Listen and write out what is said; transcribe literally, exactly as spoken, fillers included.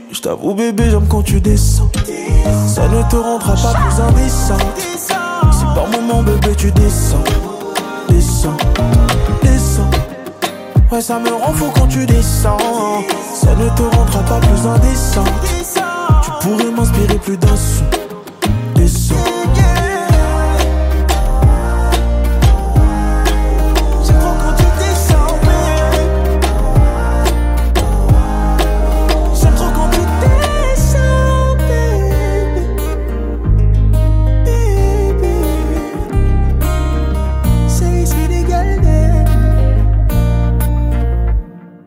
Je t'avoue bébé, j'aime quand tu descends. Ça ne te rendra pas plus indécent. Si par moment bébé tu descends, descends, descends. Ouais, ça me rend fou quand tu descends. Ça ne te rendra pas plus indécent. Tu pourrais m'inspirer plus d'un son. Descends.